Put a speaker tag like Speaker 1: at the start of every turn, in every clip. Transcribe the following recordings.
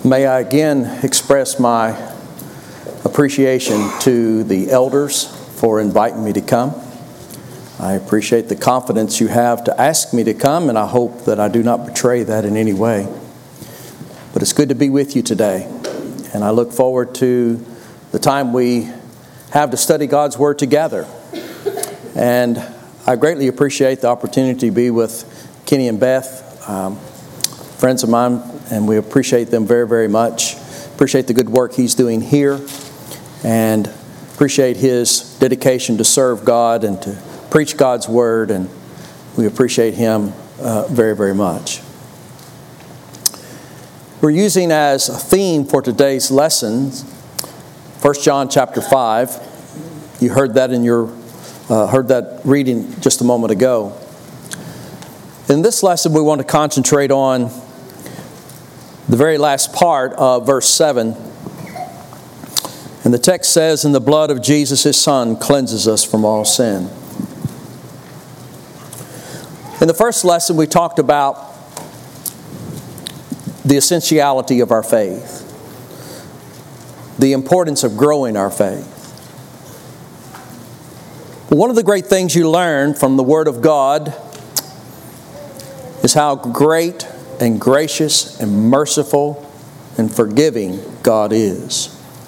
Speaker 1: May I again express my appreciation to the elders for inviting me to come. I appreciate the confidence you have to ask me to come, and I hope that I do not betray that in any way. But it's good to be with you today, and I look forward to the time we have to study God's Word together. And I greatly appreciate the opportunity to be with Kenny and Beth, friends of mine, and we appreciate them very, very much. Appreciate the good work he's doing here, and appreciate his dedication to serve God and to preach God's Word, and we appreciate him very, very much. We're using as a theme for today's lesson 1 John chapter 5. You heard that heard that reading just a moment ago. In this lesson, we want to concentrate on the very last part of verse 7. And the text says, "And the blood of Jesus, His Son, cleanses us from all sin." In the first lesson, we talked about the essentiality of our faith, the importance of growing our faith. One of the great things you learn from the Word of God is how great and gracious and merciful and forgiving God is.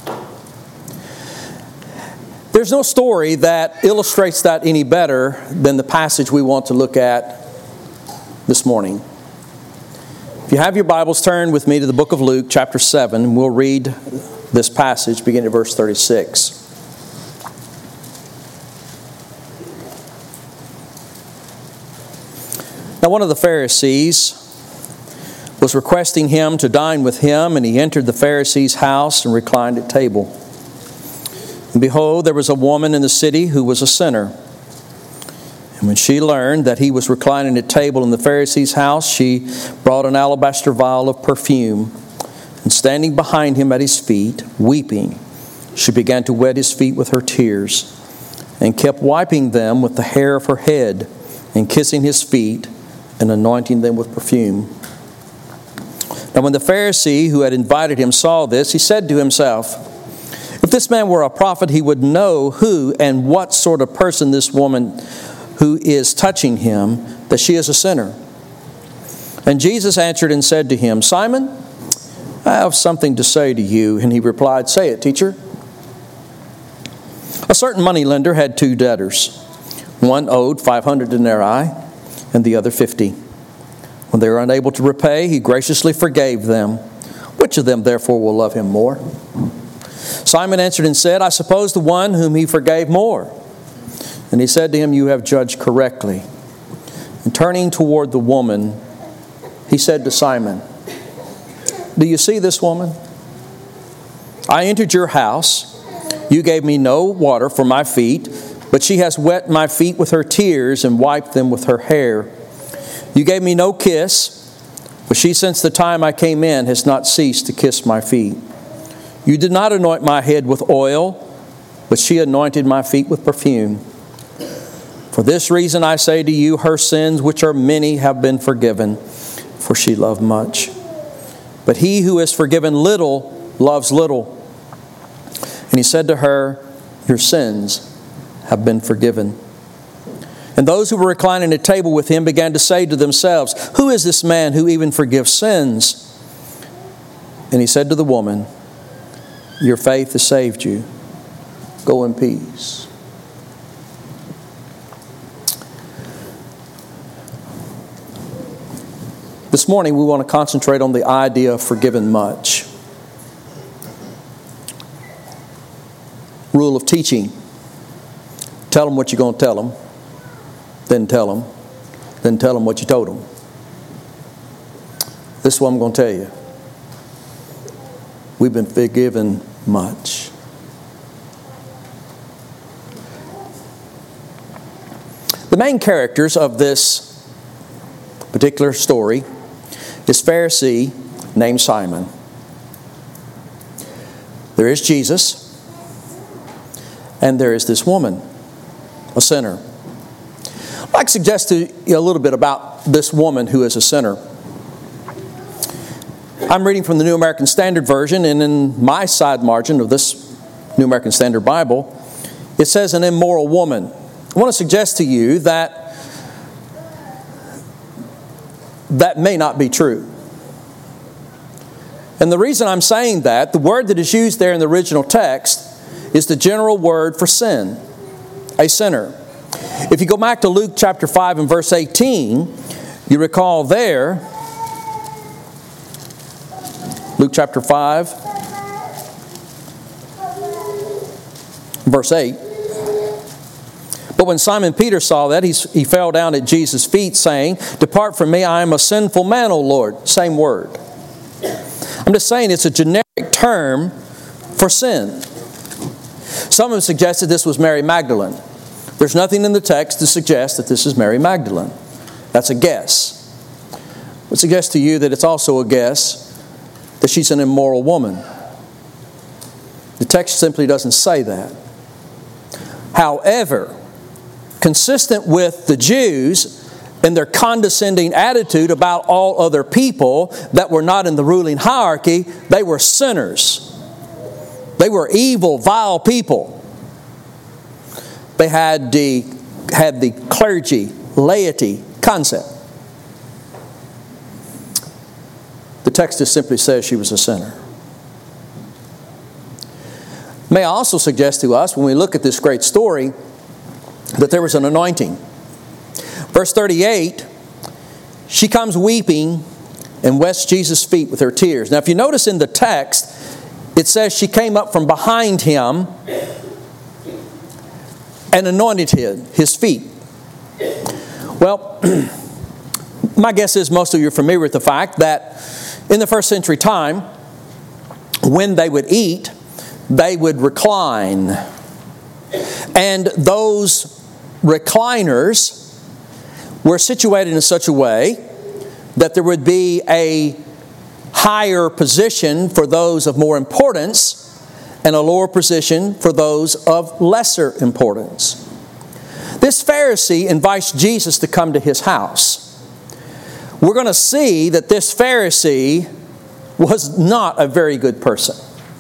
Speaker 1: There's no story that illustrates that any better than the passage we want to look at this morning. If you have your Bibles, turn with me to the book of Luke, chapter 7, and we'll read this passage beginning at verse 36. Now, one of the Pharisees was requesting him to dine with him, and he entered the Pharisee's house and reclined at table. And behold, there was a woman in the city who was a sinner. And when she learned that he was reclining at table in the Pharisee's house, she brought an alabaster vial of perfume, and standing behind him at his feet, weeping, she began to wet his feet with her tears, and kept wiping them with the hair of her head, and kissing his feet, and anointing them with perfume. Now when the Pharisee who had invited him saw this, he said to himself, "If this man were a prophet, he would know who and what sort of person this woman who is touching him, that she is a sinner." And Jesus answered and said to him, "Simon, I have something to say to you." And he replied, "Say it, teacher." A certain moneylender had two debtors. One owed 500 denarii and the other 50. When they were unable to repay, he graciously forgave them. Which of them therefore will love him more? Simon answered and said, "I suppose the one whom he forgave more." And he said to him, "You have judged correctly." And turning toward the woman, he said to Simon, "Do you see this woman? I entered your house. You gave me no water for my feet, but she has wet my feet with her tears and wiped them with her hair. You gave me no kiss, but she since the time I came in has not ceased to kiss my feet. You did not anoint my head with oil, but she anointed my feet with perfume. For this reason I say to you, her sins, which are many, have been forgiven, for she loved much. But he who is forgiven little loves little." And he said to her, "Your sins have been forgiven." And those who were reclining at table with him began to say to themselves, "Who is this man who even forgives sins?" And he said to the woman, "Your faith has saved you. Go in peace." This morning we want to concentrate on the idea of forgiven much. Rule of teaching. Tell them what you're going to tell them. Then tell them. Then tell them what you told them. This is what I'm going to tell you. We've been forgiven much. The main characters of this particular story is Pharisee named Simon. There is Jesus, and there is this woman, a sinner. I'd like to suggest to you a little bit about this woman who is a sinner. I'm reading from the New American Standard Version, and in my side margin of this New American Standard Bible, it says an immoral woman. I want to suggest to you that that may not be true. And the reason I'm saying that, the word that is used there in the original text is the general word for sin, a sinner. If you go back to Luke chapter 5 and verse 18, you recall there, Luke chapter 5, verse 8. But when Simon Peter saw that, he fell down at Jesus' feet, saying, "Depart from me, I am a sinful man, O Lord." Same word. I'm just saying it's a generic term for sin. Some have suggested this was Mary Magdalene. There's nothing in the text to suggest that this is Mary Magdalene. That's a guess. I would suggest to you that it's also a guess that she's an immoral woman. The text simply doesn't say that. However, consistent with the Jews and their condescending attitude about all other people that were not in the ruling hierarchy, they were sinners. They were evil, vile people. They had the clergy, laity concept. The text just simply says she was a sinner. May I also suggest to us, when we look at this great story, that there was an anointing. Verse 38, she comes weeping and wets Jesus' feet with her tears. Now if you notice in the text, it says she came up from behind him and anointed his feet. Well, my guess is most of you are familiar with the fact that in the first century time, when they would eat, they would recline. And those recliners were situated in such a way that there would be a higher position for those of more importance and a lower position for those of lesser importance. This Pharisee invites Jesus to come to his house. We're going to see that this Pharisee was not a very good person.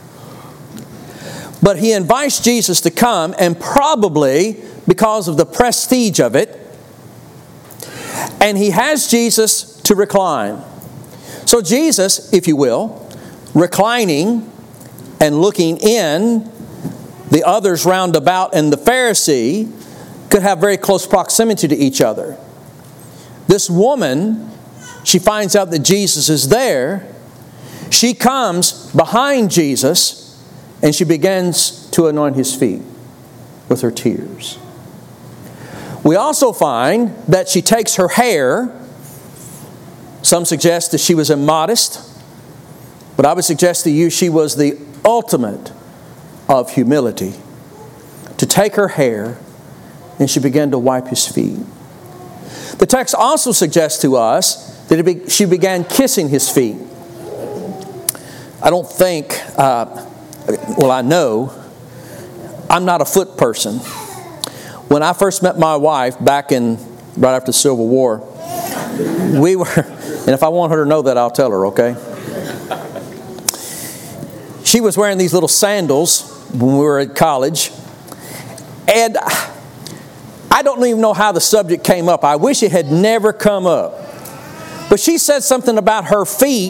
Speaker 1: But he invites Jesus to come, and probably because of the prestige of it, and he has Jesus to recline. So Jesus, if you will, reclining and looking in, the others round about and the Pharisee could have very close proximity to each other. This woman, she finds out that Jesus is there. She comes behind Jesus and she begins to anoint his feet with her tears. We also find that she takes her hair. Some suggest that she was immodest, but I would suggest to you she was the ultimate of humility. To take her hair and she began to wipe his feet. The text also suggests to us that she began kissing his feet. I don't think, I know, I'm not a foot person. When I first met my wife back right after the Civil War, we were, and if I want her to know that, I'll tell her, okay? She was wearing these little sandals when we were at college, and I don't even know how the subject came up. I wish it had never come up. But she said something about her feet,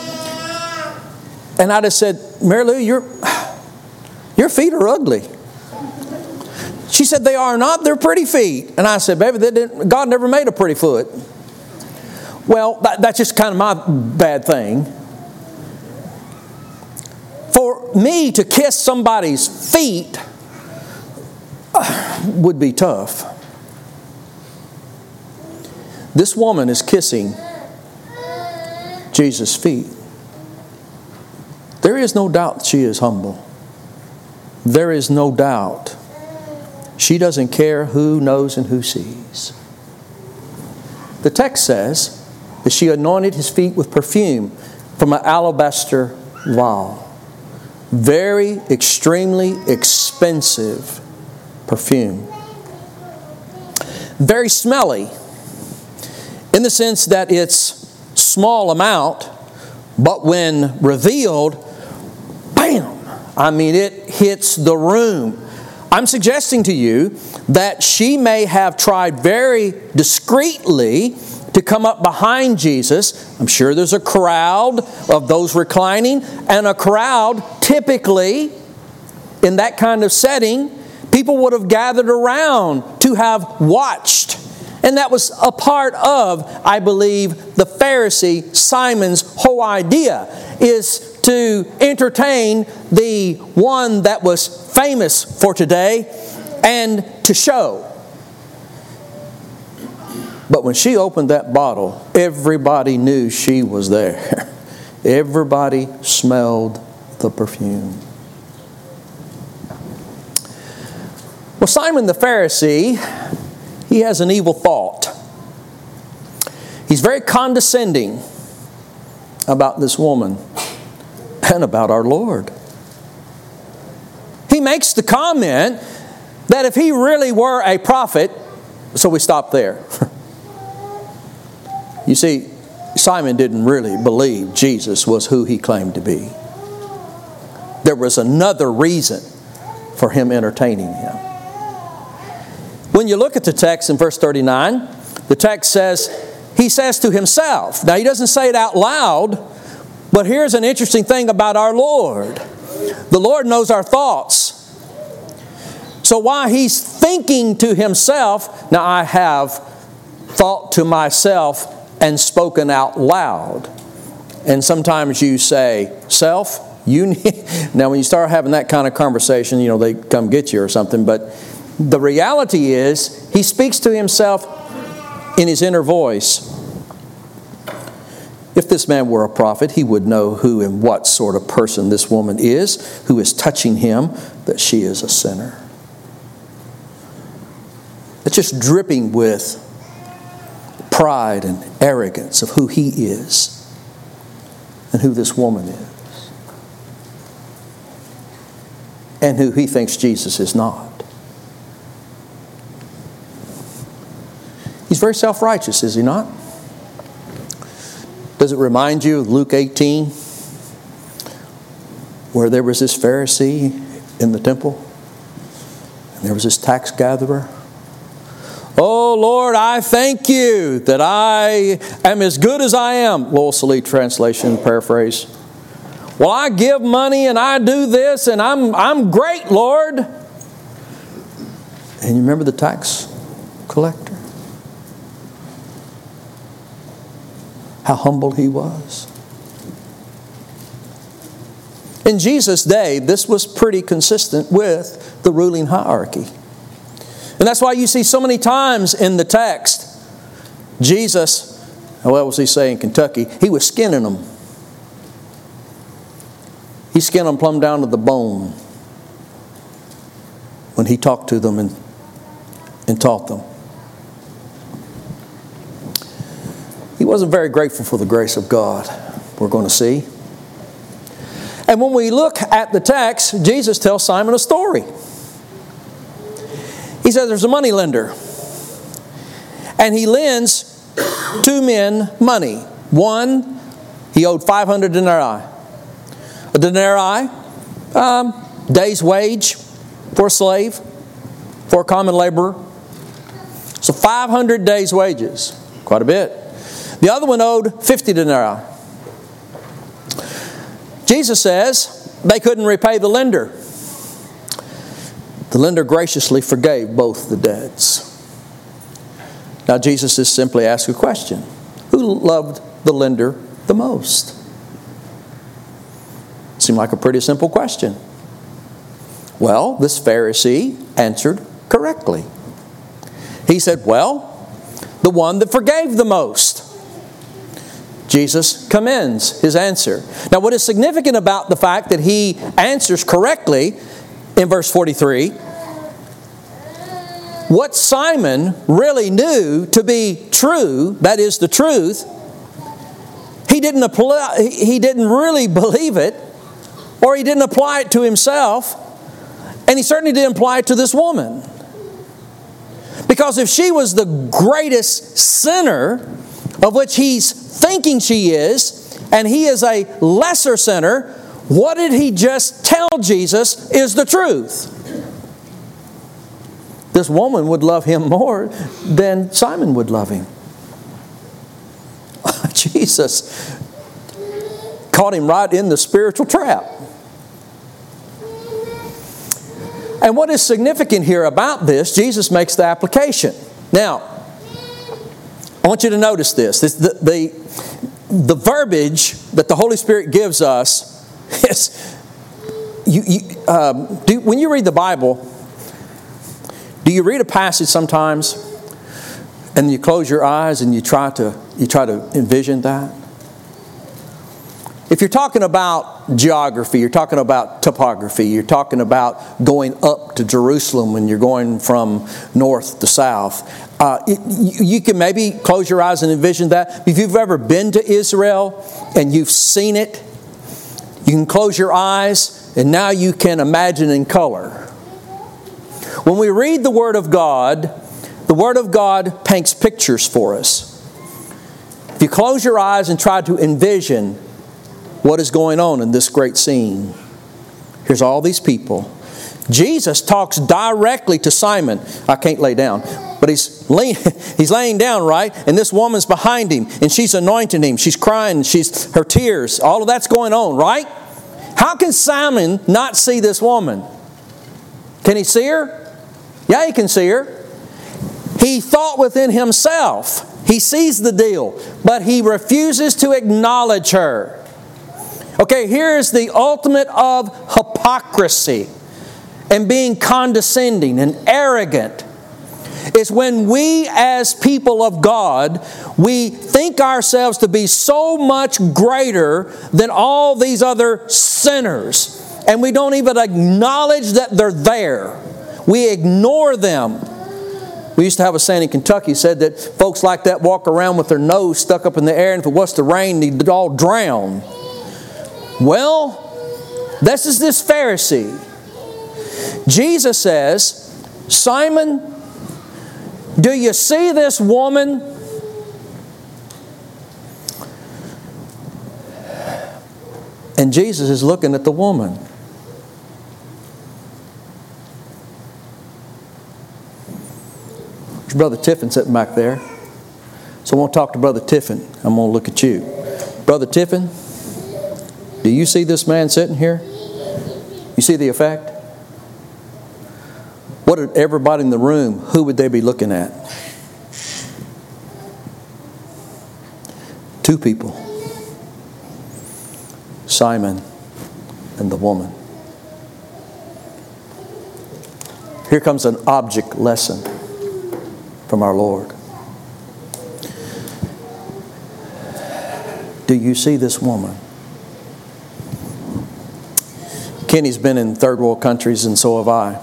Speaker 1: and I just said, "Mary Lou, your feet are ugly." She said, "They are not. They're pretty feet." And I said, "Baby, God never made a pretty foot." Well, that's just kind of my bad thing. For me to kiss somebody's feet would be tough. This woman is kissing Jesus' feet. There is no doubt she is humble. There is no doubt she doesn't care who knows and who sees. The text says that she anointed his feet with perfume from an alabaster vial. Very, extremely expensive perfume. Very smelly, in the sense that its small amount But when revealed, bam! I mean, it hits the room. I'm suggesting to you that she may have tried very discreetly to come up behind Jesus. I'm sure there's a crowd of those reclining, and a crowd typically in that kind of setting, people would have gathered around to have watched. And that was a part of, I believe, the Pharisee Simon's whole idea, is to entertain the one that was famous for today and to show. But when she opened that bottle, everybody knew she was there. Everybody smelled the perfume. Well, Simon the Pharisee, he has an evil thought. He's very condescending about this woman and about our Lord. He makes the comment that if he really were a prophet, so we stop there. You see, Simon didn't really believe Jesus was who he claimed to be. There was another reason for him entertaining him. When you look at the text in verse 39, the text says, he says to himself. Now, he doesn't say it out loud, but here's an interesting thing about our Lord. The Lord knows our thoughts. So while he's thinking to himself, now I have thought to myself and spoken out loud. And sometimes you say, self, you need... Now, when you start having that kind of conversation, they come get you or something, but the reality is, he speaks to himself in his inner voice. If this man were a prophet, he would know who and what sort of person this woman is, who is touching him, that she is a sinner. It's just dripping with pride and arrogance of who he is and who this woman is, and who he thinks Jesus is not. He's very self-righteous, is he not? Does it remind you of Luke 18, where there was this Pharisee in the temple, and there was this tax gatherer? Oh, Lord, I thank you that I am as good as I am. Wolseley translation, paraphrase. Well, I give money and I do this and I'm great, Lord. And you remember the tax collector? How humble he was. In Jesus' day, this was pretty consistent with the ruling hierarchy. And that's why you see so many times in the text, Jesus, what was he saying in Kentucky? He was skinning them. He skinned them plumb down to the bone when he talked to them and taught them. He wasn't very grateful for the grace of God, we're going to see. And when we look at the text, Jesus tells Simon a story. He says there's a money lender, and he lends two men money. One, he owed 500 denarii. A denarii, day's wage for a slave, for a common laborer. So 500 days' wages, quite a bit. The other one owed 50 denarii. Jesus says they couldn't repay the lender. The lender graciously forgave both the debts. Now Jesus is simply asking a question. Who loved the lender the most? Seemed like a pretty simple question. Well, this Pharisee answered correctly. He said, well, the one that forgave the most. Jesus commends his answer. Now, what is significant about the fact that he answers correctly in verse 43, what Simon really knew to be true, that is the truth, he didn't really believe it, or he didn't apply it to himself, and he certainly didn't apply it to this woman. Because if she was the greatest sinner of which he's thinking she is, and he is a lesser sinner, what did he just tell Jesus is the truth? This woman would love him more than Simon would love him. Jesus caught him right in the spiritual trap. And what is significant here about this, Jesus makes the application. Now, I want you to notice this. The verbiage that the Holy Spirit gives us is, when you read the Bible, do you read a passage sometimes and you close your eyes and you try to envision that? If you're talking about geography, you're talking about topography, you're talking about going up to Jerusalem when you're going from north to south, you can maybe close your eyes and envision that. If you've ever been to Israel and you've seen it, you can close your eyes and now you can imagine in color. When we read the Word of God paints pictures for us. If you close your eyes and try to envision what is going on in this great scene, here's all these people. Jesus talks directly to Simon. I can't lay down, but he's laying down, right? And this woman's behind him, and she's anointing him. She's crying. Her tears. All of that's going on, right? How can Simon not see this woman? Can he see her? Yeah, he can see her. He thought within himself. He sees the deal, but he refuses to acknowledge her. Okay, here's the ultimate of hypocrisy and being condescending and arrogant. It's when we as people of God, we think ourselves to be so much greater than all these other sinners. And we don't even acknowledge that they're there. We ignore them. We used to have a saying in Kentucky said that folks like that walk around with their nose stuck up in the air, and if it was to rain, they'd all drown. Well, this is this Pharisee. Jesus says, Simon, do you see this woman? And Jesus is looking at the woman. There's Brother Tiffin sitting back there. So I want to talk to Brother Tiffin. I'm going to look at you. Brother Tiffin, do you see this man sitting here? You see the effect? What did everybody in the room, who would they be looking at? Two people. Simon and the woman. Here comes an object lesson from our Lord. Do you see this woman? Kenny's been in third world countries, and so have I.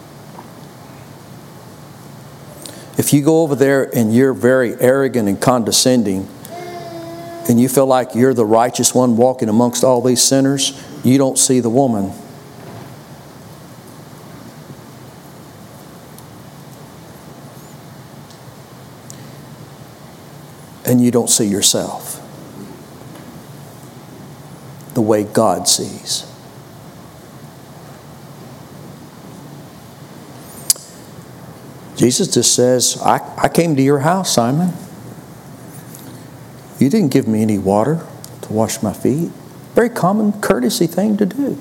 Speaker 1: If you go over there and you're very arrogant and condescending, and you feel like you're the righteous one walking amongst all these sinners, you don't see the woman. And you don't see yourself the way God sees. Jesus just says, I came to your house, Simon. You didn't give me any water to wash my feet. Very common courtesy thing to do.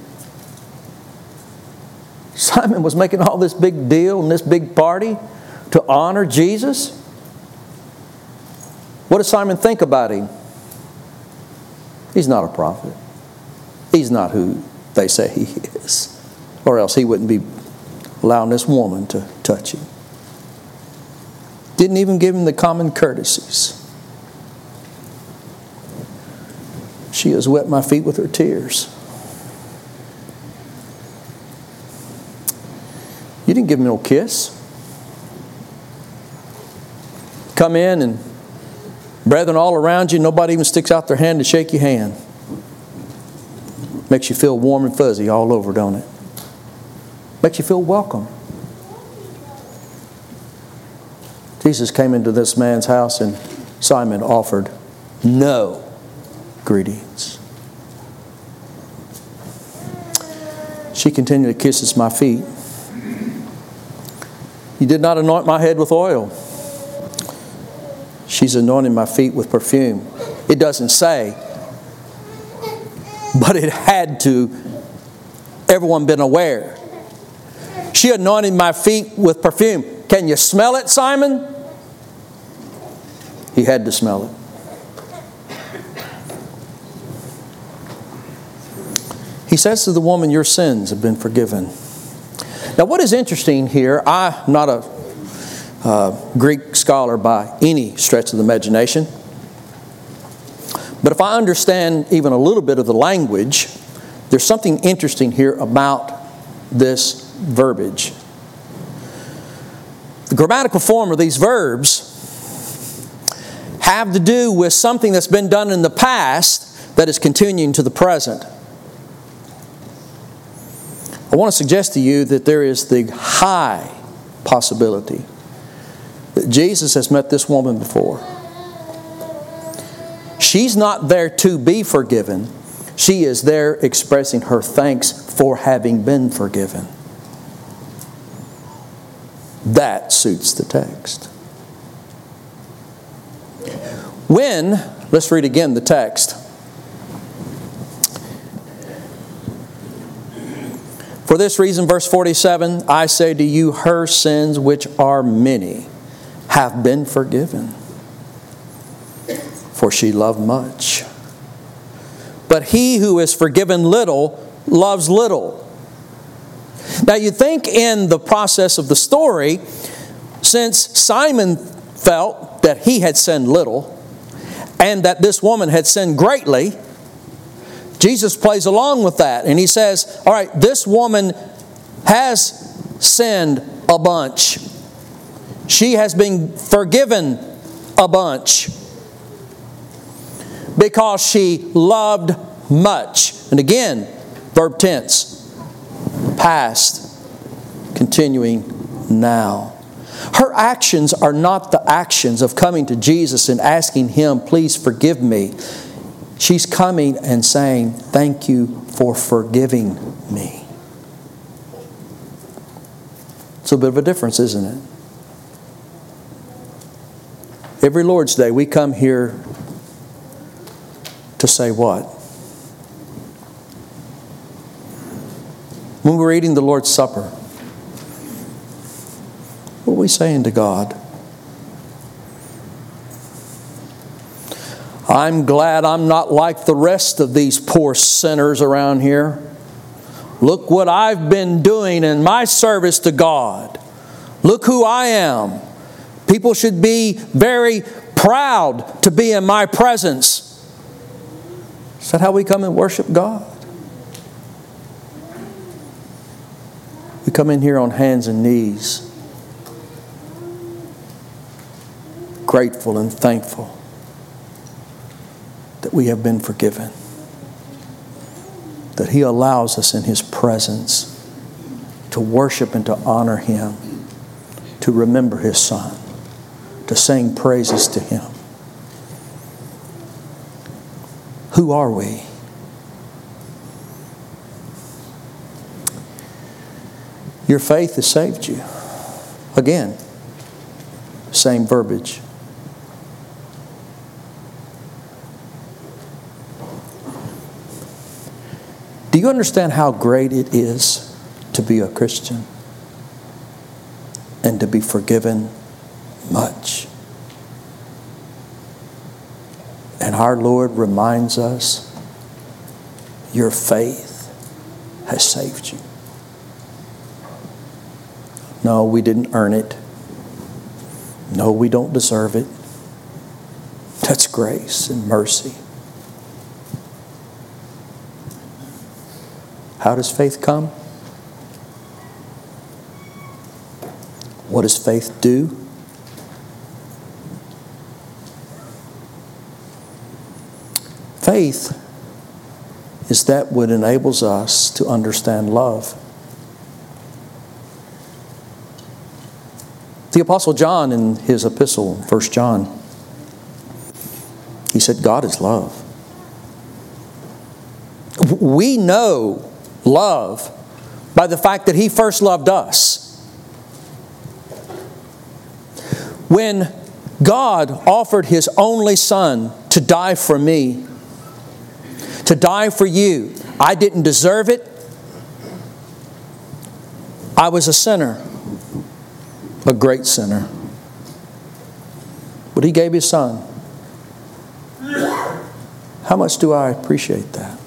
Speaker 1: Simon was making all this big deal and this big party to honor Jesus. What does Simon think about him? He's not a prophet. He's not who they say he is. Or else he wouldn't be allowing this woman to touch him. Didn't even give him the common courtesies. She has wet my feet with her tears. You didn't give him no kiss. Come in and brethren all around you, nobody even sticks out their hand to shake your hand. Makes you feel warm and fuzzy all over, don't it? Makes you feel welcome. Jesus came into this man's house and Simon offered no greetings. She continually kisses my feet. You did not anoint my head with oil. She's anointing my feet with perfume. It doesn't say, but it had to. Everyone been aware. She anointed my feet with perfume. Can you smell it, Simon? He had to smell it. He says to the woman, your sins have been forgiven. Now what is interesting here, I'm not a Greek scholar by any stretch of the imagination, but if I understand even a little bit of the language, there's something interesting here about this verbiage. The grammatical form of these verbs have to do with something that's been done in the past that is continuing to the present. I want to suggest to you that there is the high possibility that Jesus has met this woman before. She's not there to be forgiven. She is there expressing her thanks for having been forgiven. That suits the text. Let's read again the text. For this reason, verse 47, I say to you, her sins, which are many, have been forgiven. For she loved much. But he who is forgiven little, loves little. Now you think in the process of the story, since Simon felt that he had sinned little, and that this woman had sinned greatly, Jesus plays along with that, and he says, all right, this woman has sinned a bunch. She has been forgiven a bunch because she loved much. And again, verb tense, past, continuing now. Her actions are not the actions of coming to Jesus and asking Him, please forgive me. She's coming and saying, thank you for forgiving me. It's a bit of a difference, isn't it? Every Lord's Day we come here to say what? When we're eating the Lord's Supper, what are we saying to God? I'm glad I'm not like the rest of these poor sinners around here. Look what I've been doing in my service to God. Look who I am. People should be very proud to be in my presence. Is that how we come and worship God? We come in here on hands and knees, grateful and thankful that we have been forgiven, that He allows us in His presence to worship and to honor Him, to remember His Son, to sing praises to Him. Who are we? Your faith has saved you. Again, same verbiage. Do you understand how great it is to be a Christian and to be forgiven much? And our Lord reminds us, your faith has saved you. No, we didn't earn it. No, we don't deserve it. That's grace and mercy. How does faith come? What does faith do? Faith is that what enables us to understand love. The Apostle John in his epistle, 1 John, he said, God is love. We know love by the fact that He first loved us. When God offered His only Son to die for me, to die for you, I didn't deserve it. I was a sinner, a great sinner. But He gave His Son. How much do I appreciate that?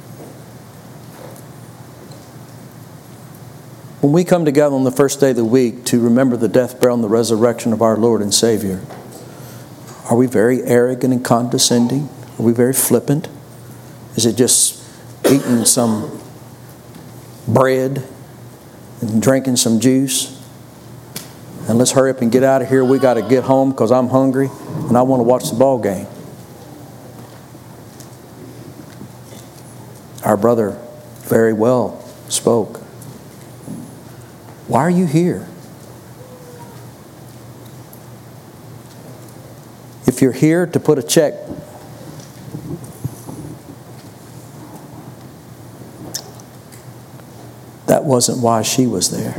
Speaker 1: When we come together on the first day of the week to remember the death, burial, and the resurrection of our Lord and Savior, are we very arrogant and condescending? Are we very flippant? Is it just eating some bread and drinking some juice? And let's hurry up and get out of here. We got to get home because I'm hungry and I want to watch the ball game. Our brother very well spoke. Why are you here? If you're here to put a check, that wasn't why she was there.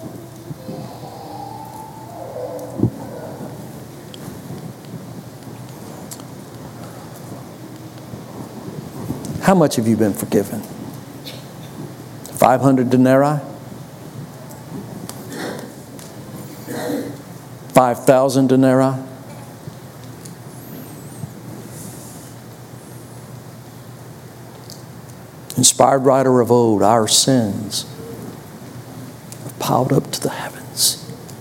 Speaker 1: How much have you been forgiven? 500 denarii? 5,000 denarii? Inspired writer of old, our sins have piled up to the heavens.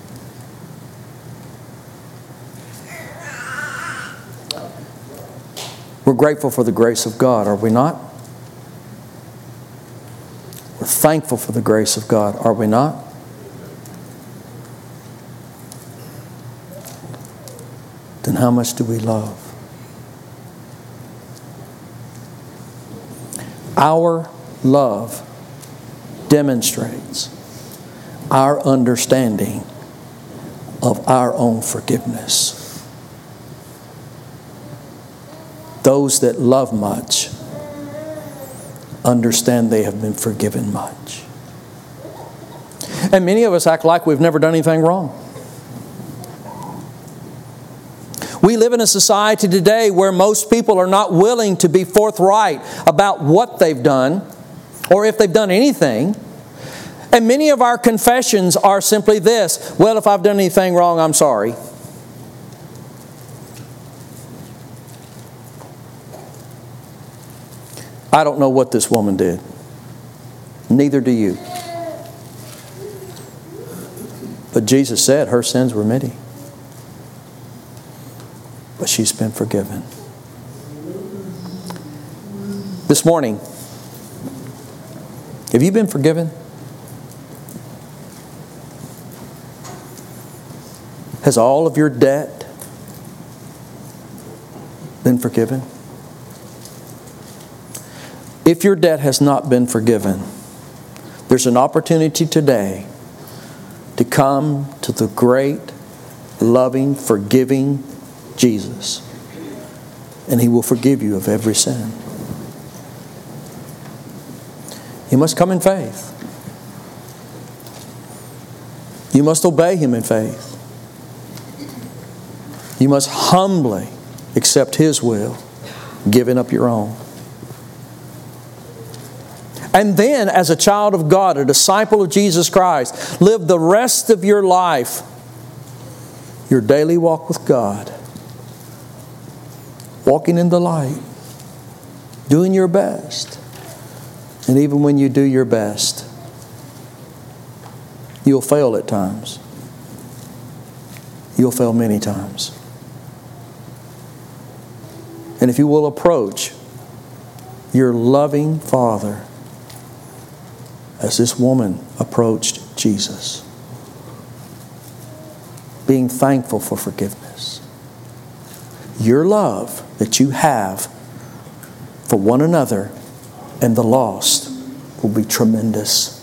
Speaker 1: We're grateful for the grace of God, are we not? We're thankful for the grace of God, are we not? Then how much do we love? Our love demonstrates our understanding of our own forgiveness. Those that love much understand they have been forgiven much. And many of us act like we've never done anything wrong. We live in a society today where most people are not willing to be forthright about what they've done or if they've done anything. And many of our confessions are simply this: well, if I've done anything wrong, I'm sorry. I don't know what this woman did. Neither do you. But Jesus said her sins were many. But she's been forgiven. This morning, have you been forgiven? Has all of your debt been forgiven? If your debt has not been forgiven, there's an opportunity today to come to the great, loving, forgiving Jesus, and He will forgive you of every sin. You must come in faith. You must obey Him in faith. You must humbly accept His will, giving up your own. And then, as a child of God, a disciple of Jesus Christ, live the rest of your life, your daily walk with God, walking in the light, doing your best. And even when you do your best, you'll fail at times. You'll fail many times. And if you will approach your loving Father as this woman approached Jesus, being thankful for forgiveness, your love that you have for one another and the lost will be tremendous.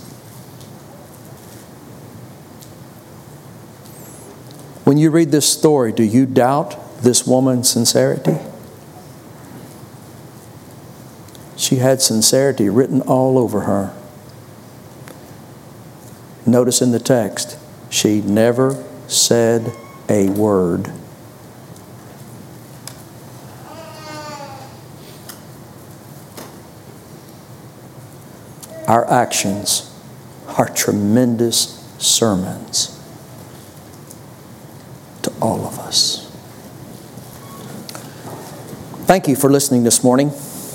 Speaker 1: When you read this story, do you doubt this woman's sincerity? She had sincerity written all over her. Notice in the text, she never said a word. Our actions are tremendous sermons to all of us. Thank you for listening this morning.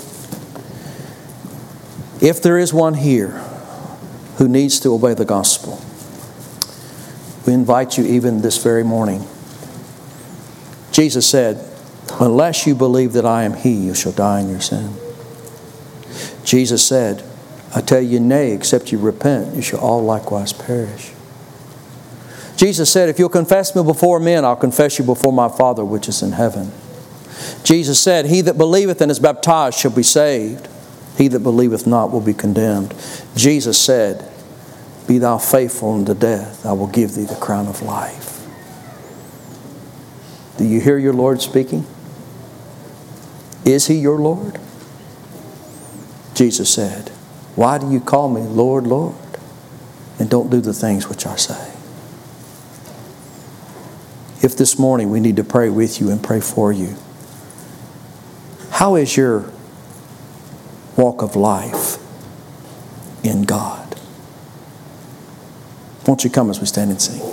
Speaker 1: If there is one here who needs to obey the gospel, we invite you even this very morning. Jesus said, unless you believe that I am He, you shall die in your sin. Jesus said, I tell you, nay, except you repent, you shall all likewise perish. Jesus said, if you'll confess me before men, I'll confess you before my Father which is in heaven. Jesus said, he that believeth and is baptized shall be saved. He that believeth not will be condemned. Jesus said, be thou faithful unto death, I will give thee the crown of life. Do you hear your Lord speaking? Is He your Lord? Jesus said, why do you call me Lord, Lord, and don't do the things which I say? If this morning we need to pray with you and pray for you, how is your walk of life in God? Won't you come as we stand and sing?